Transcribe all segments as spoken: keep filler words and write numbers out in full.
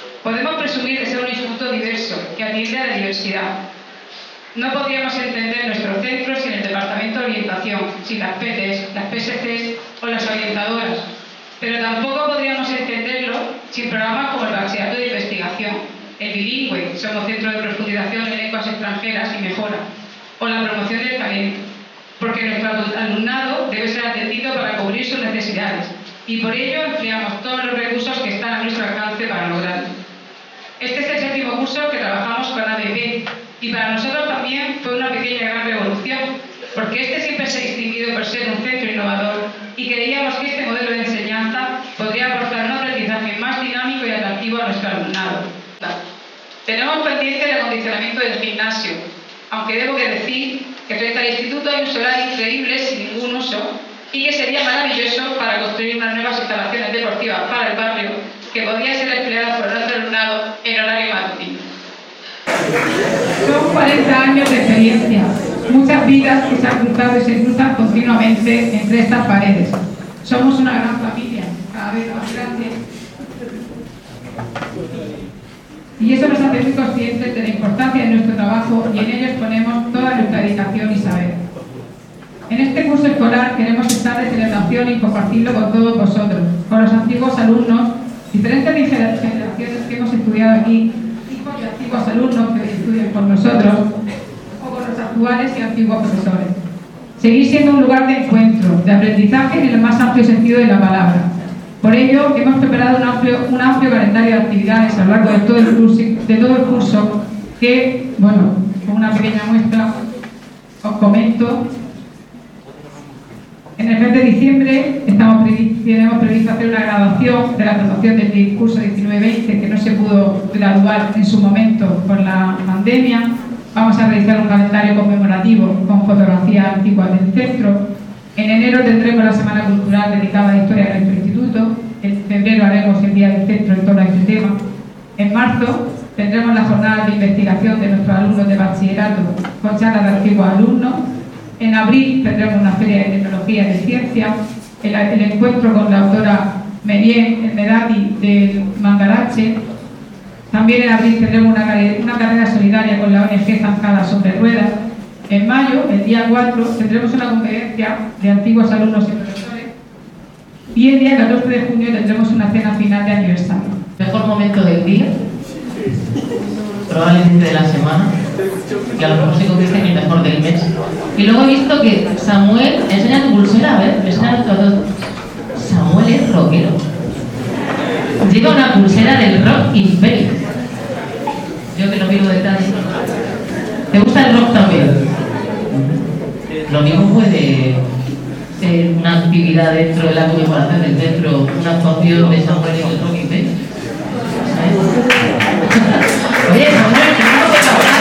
Podemos presumir de ser un instituto diverso, que atiende a la diversidad. No podríamos entender nuestro centro sin el Departamento de Orientación, sin las P T s, las P S Cs o las orientadoras. Pero tampoco podríamos entenderlo sin programas como el Bachillerato de Investigación, el Bilingüe, somos centro de profundización en lenguas extranjeras y mejora, o la promoción del talento, porque nuestro alumnado debe ser atendido para cubrir sus necesidades y por ello empleamos todos los recursos que están a nuestro alcance para lograrlo. Este es el séptimo curso que trabajamos con A D P y para nosotros también fue una pequeña gran revolución, porque este siempre se ha distinguido por ser un centro innovador y creíamos que este modelo de enseñanza podría aportar un aprendizaje más dinámico y atractivo a nuestro alumnado. Tenemos pendiente el acondicionamiento del gimnasio, aunque debo que decir que frente al instituto hay un solar increíble sin ningún uso y que sería maravilloso para construir unas nuevas instalaciones deportivas para el barrio que podrían ser empleadas por nuestro alumnado en horario matutino. Son cuarenta años de experiencia, muchas vidas que se han cruzado y se cruzan continuamente entre estas paredes. Somos una gran familia, cada vez más grande. Y eso nos hace muy conscientes de la importancia de nuestro trabajo y en ellos ponemos toda nuestra dedicación y saber. En este curso escolar queremos estar de celebración y compartirlo con todos vosotros, con los antiguos alumnos, diferentes generaciones que hemos estudiado aquí, hijos de antiguos alumnos que hoy estudian con nosotros, o con los actuales y antiguos profesores. Seguir siendo un lugar de encuentro, de aprendizaje en el más amplio sentido de la palabra. Por ello, hemos preparado un amplio, un amplio calendario de actividades a lo largo de todo el curso, de todo el curso que, bueno, con una pequeña muestra os comento. En el mes de diciembre estamos previ tenemos previsto hacer una graduación de la promoción del curso diecinueve veinte que no se pudo graduar en su momento por la pandemia. Vamos a realizar un calendario conmemorativo con fotografías antiguas del centro. En enero tendremos la Semana Cultural dedicada a la historia de nuestro instituto. En febrero haremos el Día del Centro en torno a este tema. En marzo tendremos la jornada de investigación de nuestros alumnos de bachillerato con charlas de antiguos alumnos. En abril tendremos una feria de tecnología y de ciencia, el, el encuentro con la autora Merien, el Medati del Mangarache. También en abril tendremos una, una carrera solidaria con la O N G Zanjada sobre Ruedas. En mayo, el día cuatro, tendremos una conferencia de antiguos alumnos y profesores. Y el día catorce de junio tendremos una cena final de aniversario. Mejor momento del día, probablemente de la semana, que a lo mejor se convierte en el mejor del mes. Y luego he visto que Samuel, enseña tu pulsera, a ver, enseña a todos. Samuel es rockero. Lleva una pulsera del Rock Imperio. Yo que lo miro detrás. ¿Te gusta el rock también? Lo mismo puede ser una actividad dentro de la conmemoración del centro, una actuación de Samuel en el Rock Imperio. Oye, Samuel, tenemos que trabajar.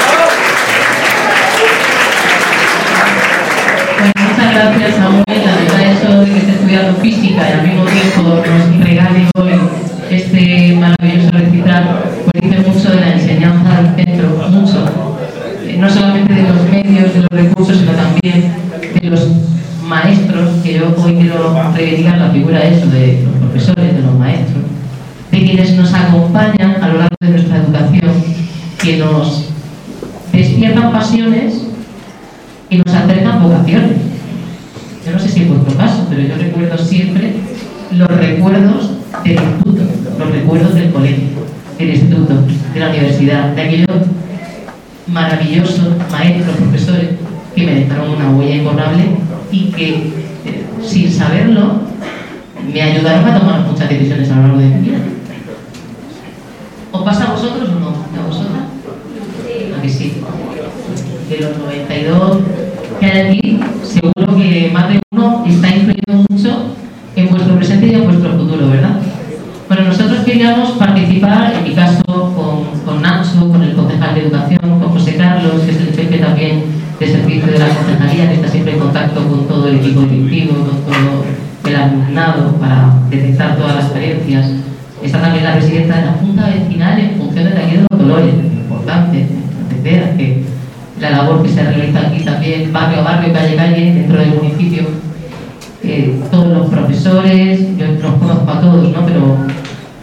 Pues muchas gracias, Samuel. La verdad, eso de que esté estudiando física y al mismo tiempo nos regale hoy este maravilloso recital, pues dice mucho de la enseñanza del centro, mucho. Eh, no solamente de los medios, de los recursos, sino también de los maestros, que yo hoy quiero reivindicar la figura de eso, de los profesores, de los maestros, de quienes nos acompañan a lo largo de nuestra educación, que nos despiertan pasiones y nos acercan vocaciones. Yo no sé si es vuestro caso, pero yo recuerdo siempre los recuerdos del instituto, los recuerdos del colegio, del instituto, de la universidad, de aquellos maravillosos maestros, profesores que me dejaron una huella imborrable y que, eh, sin saberlo, me ayudaron a tomar muchas decisiones a lo largo de mi vida. ¿Os pasa a vosotros o no? ¿A vosotras? ¿A que sí? De los noventa y dos que hay aquí, seguro que más de uno está influyendo mucho en vuestro presente y en vuestro futuro, ¿verdad? Bueno, nosotros queríamos participar, en mi caso, con, con Nacho, con el concejal de Educación, con José Carlos, que es el jefe también de servicio de la concejalía, que está siempre en contacto con todo el equipo directivo, con todo el alumnado, para detectar todas las experiencias. Está también la presidenta de la Junta Vecinal en función de Taller de los Dolores, es muy importante, entender que la labor que se realiza aquí también, barrio a barrio, calle a calle, dentro del municipio. Eh, todos los profesores, yo los conozco a todos, ¿no? Pero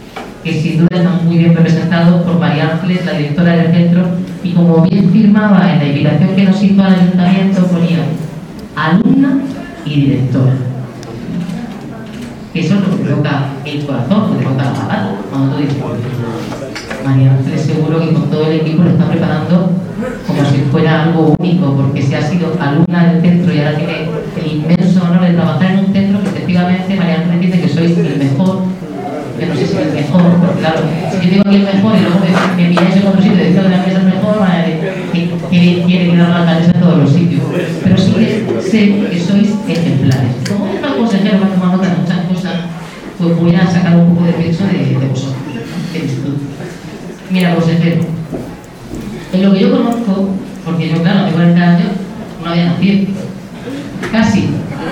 que sin duda están muy bien representados por María Ángeles, la directora del centro, y como bien firmaba en la invitación que nos hizo al ayuntamiento, ponía alumna y directora. Eso es lo que toca el corazón, lo que toca la patata. Cuando tú dices, María Ángeles seguro que con todo el equipo lo está preparando como si fuera algo único, porque si ha sido alumna del centro y ahora tiene el inmenso honor de trabajar en un centro que efectivamente María Ángeles dice que sois el mejor. Yo no sé si el mejor, porque claro, si yo digo que el mejor y luego me, me pilláis en otro sitio y digo que la mesa es el mejor, que quiere que dar la alcaldesa en todos los sitios. Pero sí que sé que sois ejemplares. Como es un consejero que ha tomado nota de muchas cosas, pues voy a sacar un poco de peso de, de vosotros, del instituto. Mira, consejero, en lo que yo conozco, porque yo, claro, tengo cuarenta años, no había nacido. Casi.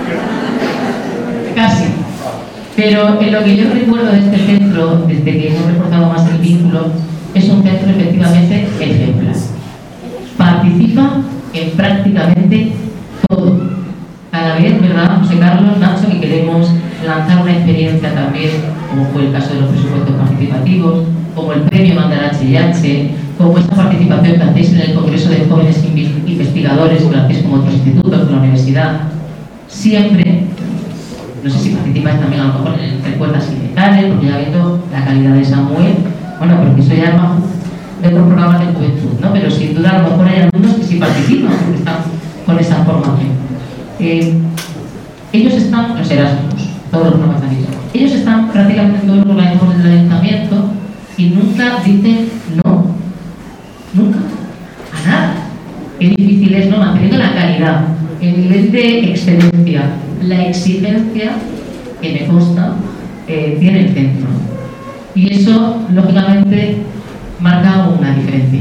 Casi. Pero en lo que yo recuerdo de este centro, desde que hemos reforzado más el vínculo, es un centro efectivamente ejemplar. Participa en prácticamente todo. Cada vez, ¿verdad, José Carlos, Nacho, que queremos lanzar una experiencia también, como fue el caso de los presupuestos participativos, como el premio Mandarache y H, como esta participación que hacéis en el Congreso de Jóvenes Investigadores, que lo hacéis como otros institutos de la universidad, siempre. No sé si participáis también a lo mejor en recuerdas sindicales, porque ya viendo la calidad de Samuel, bueno, porque eso ya es más de otros programas de juventud, ¿no? Pero sin duda a lo mejor hay alumnos que sí participan, porque están con esa formación. Eh, ellos están, los Erasmus, todos los programas de dicho, ellos están prácticamente en todos los organismos del ayuntamiento y nunca dicen no, nunca, a nada. Qué difícil es, ¿no? Manteniendo la calidad, el nivel de excelencia, la exigencia que me consta eh, tiene el centro. Y eso, lógicamente, marca una diferencia.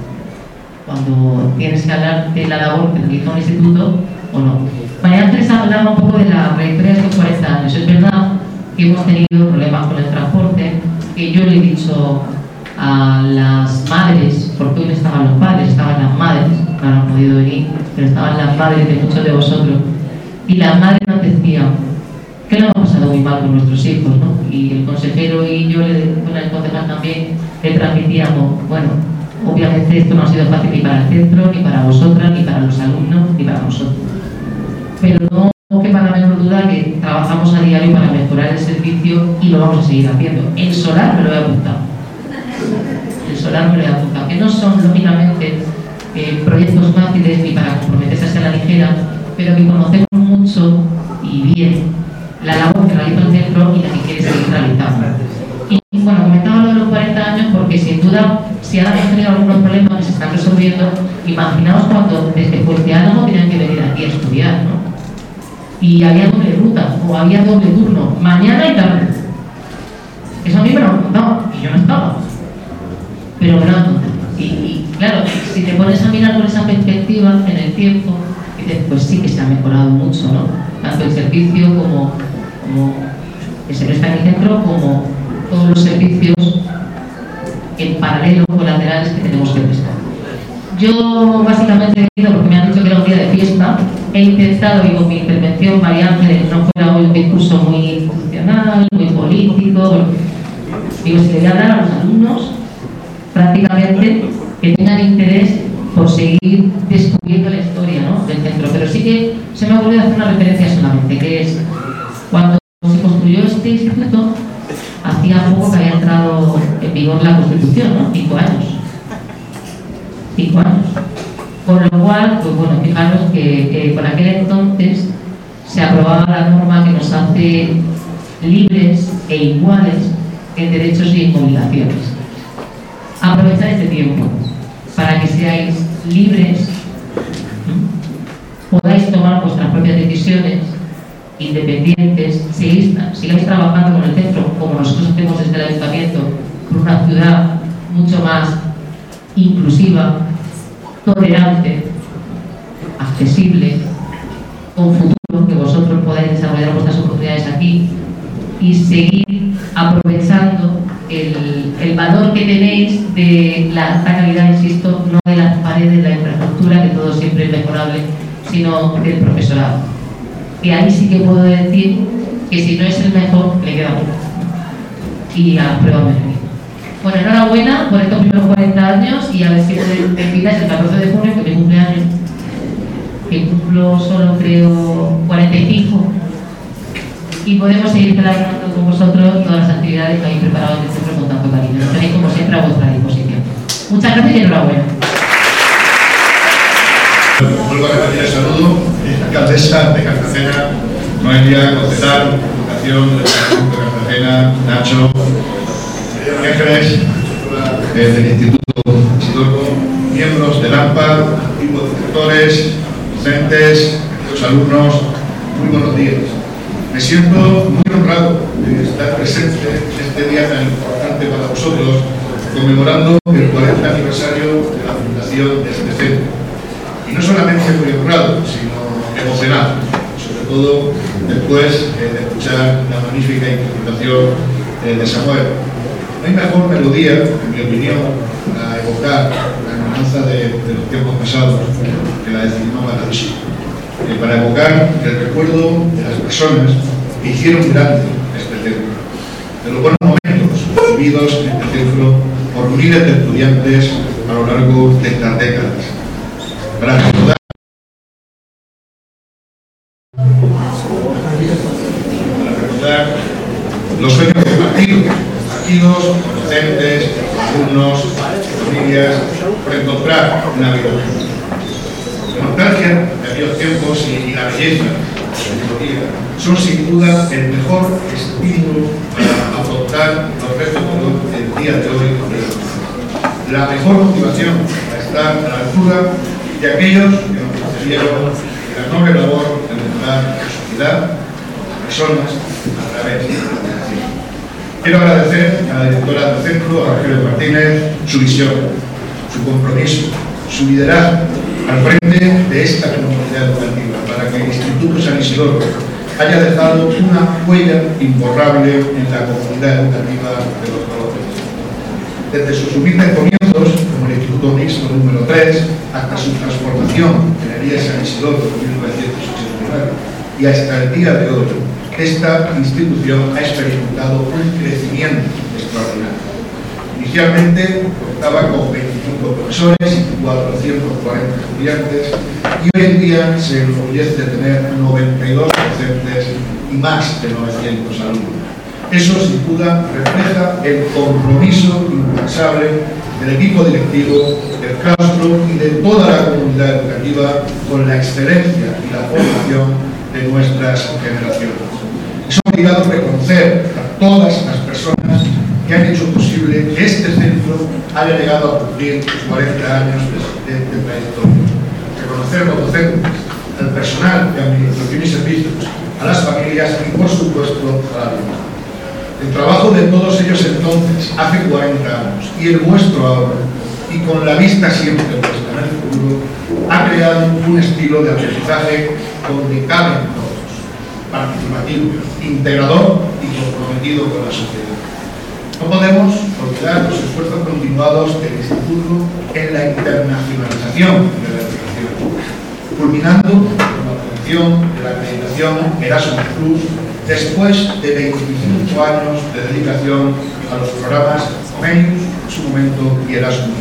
Cuando tienes que hablar de la labor que realiza un instituto o no. María Ángeles hablaba un poco de la trayectoria de estos cuarenta años. Es verdad que hemos tenido problemas con el transporte, que yo le he dicho a las madres, porque hoy no estaban los padres, estaban las madres, no han podido venir, pero estaban las madres de muchos de vosotros. Y las madres nos decían que lo hemos pasado muy mal con nuestros hijos, ¿no? Y el consejero y yo, bueno, el concejal también, le transmitíamos, bueno, obviamente esto no ha sido fácil ni para el centro, ni para vosotras, ni para los alumnos, ni para nosotros. Pero no quepa la menor duda que trabajamos a diario para mejorar el servicio y lo vamos a seguir haciendo. El solar me lo he apuntado. El solar me lo he apuntado. Que no son, lógicamente, eh, proyectos fáciles ni para comprometerse hacia la ligera, pero que conocemos mucho y bien la labor que realiza el centro y la que quiere seguir realizando. Y bueno, comentaba lo de los cuarenta años porque sin duda, si ahora hemos tenido algunos problemas que se están resolviendo, imaginaos cuando desde Puente Álamo tenían que venir aquí a estudiar, ¿no? Y había doble ruta o había doble turno, mañana y tarde. Eso a mí me lo han contado y yo no estaba, pero me lo han contado. Y, y claro, si te pones a mirar con esa perspectiva en el tiempo, pues sí que se ha mejorado mucho, ¿no? Tanto el servicio como, como que se presta en el centro, como todos los servicios en paralelo, colaterales que tenemos que prestar. Yo básicamente he venido porque me han dicho que era un día de fiesta. He intentado, y con mi intervención, María Ángeles, no fuera hoy un discurso muy institucional, muy político. Bueno, digo, si le voy a hablar a los alumnos, prácticamente, que tengan interés por seguir descubriendo la historia, ¿no?, del centro. Pero sí que se me ha ocurrido hacer una referencia solamente, que es cuando se construyó este instituto, hacía poco que había entrado en vigor la Constitución, ¿no? Cinco años. Cinco años. Por lo cual, pues bueno, fijaros que eh, por aquel entonces se aprobaba la norma que nos hace libres e iguales en derechos y en obligaciones. Aprovechar este tiempo para que seáis libres, podáis tomar vuestras propias decisiones, independientes, sigáis, sigáis trabajando con el centro, como nosotros hacemos desde el ayuntamiento, por una ciudad mucho más inclusiva, tolerante, accesible, con futuro, que vosotros podáis desarrollar vuestras oportunidades aquí y seguir aprovechando el, el valor que tenéis de la alta calidad, insisto, no de las paredes, de la infraestructura, que todo siempre es mejorable, sino del profesorado. Y ahí sí que puedo decir que si no es el mejor, le queda poco. Y a prueba me remito. Bueno, enhorabuena por estos primeros cuarenta años y a ver si pueden invitar el catorce de junio, que es mi cumpleaños, que cumplo solo creo cuarenta y cinco, y podemos seguir celebrando con vosotros todas las actividades que habéis preparado en el centro con tanto cariño. Lo tenéis como siempre a vuestra disposición. Muchas gracias y enhorabuena. Vuelvo a repetir el saludo, alcaldesa de Cartagena, Noelia, concejal, Educación del Ayuntamiento de Cartagena, Nacho, Ángeles, del Instituto Isidoro, miembros del AMPA, equipos de directores, docentes, los alumnos, muy buenos días. Me siento muy honrado de estar presente en este día tan importante para vosotros, conmemorando el cuarenta aniversario de la fundación de este centro. Y no solamente muy honrado, sino emocionado, sobre todo después eh, de escuchar la magnífica interpretación eh, de Samuel. No hay mejor melodía, en mi opinión, para evocar la hermananza de, de los tiempos pasados que la de Cinema Matadisí, eh, para evocar el recuerdo de las personas que hicieron grande este centro, de los buenos momentos vividos en este centro por miles de estudiantes a lo largo de estas décadas. Para recordar, para recordar los sueños compartidos, compartidos con docentes, alumnos, familias, por encontrar una vida mejor. La nostalgia de aquellos tiempos y, y la belleza de la son sin duda el mejor estímulo para afrontar los retos del día de hoy. La mejor motivación para estar a la altura de aquellos que nos concedieron la noble labor de mejorar la sociedad, las personas, a través de la educación. Quiero agradecer a la directora del centro, a Rogelio Martínez, su visión, su compromiso, su liderazgo al frente de esta comunidad educativa, para que el Instituto San Isidoro haya dejado una huella imborrable en la comunidad educativa de los Colores. Desde sus humildes comienzos, como el Instituto Mixto número tres, hasta su transformación en el I E San Isidoro en mil novecientos ochenta y nueve y hasta el día de hoy, esta institución ha experimentado un crecimiento extraordinario. Inicialmente contaba con veinticinco profesores y cuatrocientos cuarenta estudiantes y hoy en día se enorgullece de tener noventa y dos docentes y más de novecientos alumnos. Eso sin duda refleja el compromiso incansable del equipo directivo, del claustro y de toda la comunidad educativa con la excelencia y la formación de nuestras generaciones. Es obligado reconocer a todas las personas que han hecho posible que este centro haya llegado a cumplir cuarenta años de, de, de trayectoria. Reconocer a los docentes, al personal de administración y servicios, a las familias y, por supuesto, a la alumnado. El trabajo de todos ellos entonces, hace cuarenta años, y el vuestro ahora, y con la vista siempre puesta en el futuro, ha creado un estilo de aprendizaje donde caben todos, participativo, integrador y comprometido con la sociedad. No podemos olvidar los esfuerzos continuados del Instituto en la internacionalización de la educación, culminando con la obtención de la acreditación Erasmus Plus después de veinticinco años de dedicación a los programas Comenius, en su momento, y Erasmus.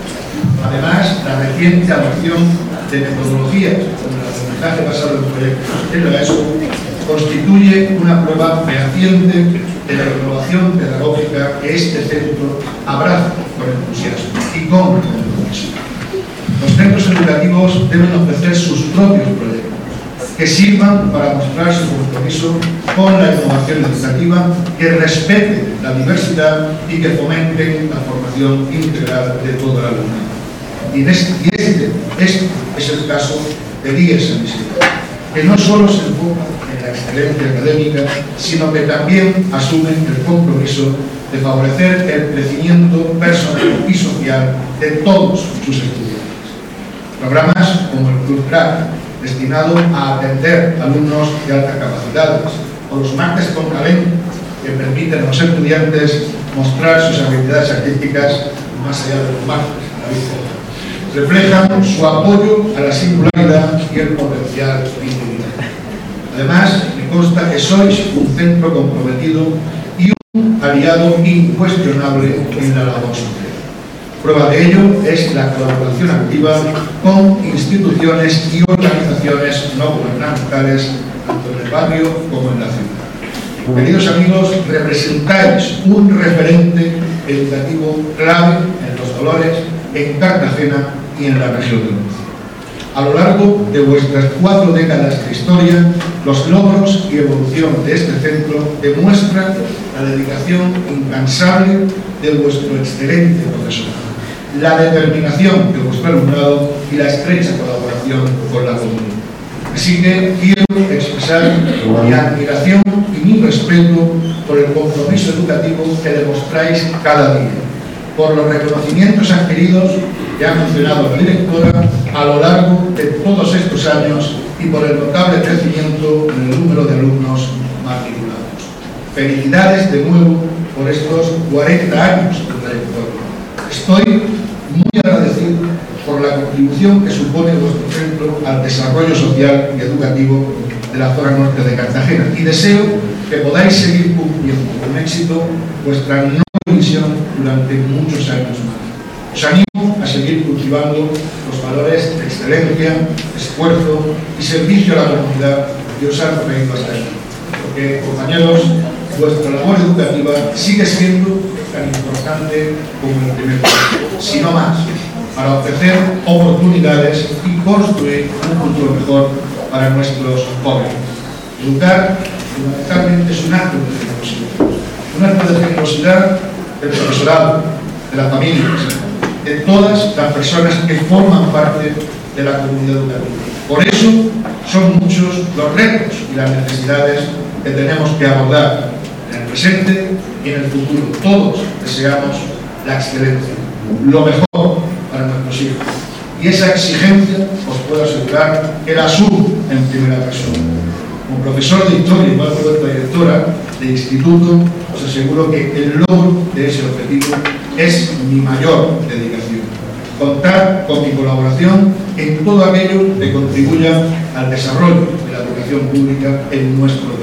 Además, la reciente adopción de metodologías como el aprendizaje basado en proyectos en la ESO constituye una prueba fehaciente de la innovación pedagógica que este centro abraza con entusiasmo y con compromiso. Los centros educativos deben ofrecer sus propios proyectos que sirvan para mostrar su compromiso con la innovación educativa, que respete la diversidad y que fomente la formación integral de todo el alumnado. Y este, y este, este es el caso del I E San Isidoro, que no solo se enfoca en la excelencia académica, sino que también asume el compromiso de favorecer el crecimiento personal y social de todos sus estudiantes. Programas como el Club Crack, destinado a atender alumnos de altas capacidades, o los martes con talento, que permiten a los estudiantes mostrar sus habilidades artísticas más allá de los martes, a la vista. Reflejan su apoyo a la singularidad y el potencial individual. Además, me consta que sois un centro comprometido y un un aliado incuestionable en la labor social. Prueba de ello es la colaboración activa con instituciones y organizaciones no gubernamentales, tanto en el barrio como en la ciudad. Queridos amigos, representáis un referente educativo clave en Los Dolores, en Cartagena y en la región de Murcia. A lo largo de vuestras cuatro décadas de historia, los logros y evolución de este centro demuestran la dedicación incansable de vuestro excelente profesorado, la determinación de vuestro alumnado y la estrecha colaboración con la comunidad. Así que quiero expresar mi admiración y mi respeto por el compromiso educativo que demostráis cada día, por los reconocimientos adquiridos que ha mencionado la directora a lo largo de todos estos años y por el notable crecimiento en el número de alumnos matriculados. Felicidades de nuevo por estos cuarenta años de trayectoria. Estoy muy agradecido por la contribución que supone vuestro centro al desarrollo social y educativo de la zona norte de Cartagena y deseo que podáis seguir cumpliendo con éxito vuestra noble misión durante muchos años más. Os animo a seguir cultivando los valores de excelencia, esfuerzo y servicio a la comunidad que os han traído hasta aquí. Porque, compañeros, vuestra labor educativa sigue siendo tan importante como el primer paso, si no más, para ofrecer oportunidades y construir un futuro mejor para nuestros jóvenes. Educar, fundamentalmente, es un acto de generosidad. Un acto de generosidad del profesorado, de las familias, de todas las personas que forman parte de la comunidad educativa. Por eso son muchos los retos y las necesidades que tenemos que abordar en el presente y en el futuro. Todos deseamos la excelencia, lo mejor para nuestros hijos. Y esa exigencia os puedo asegurar que la asumo en primera persona. Como profesor de historia y como vuestra directora de instituto, os aseguro que el logro de ese objetivo es mi mayor dedicación. Contar con mi colaboración en todo aquello que contribuya al desarrollo de la educación pública en nuestro país.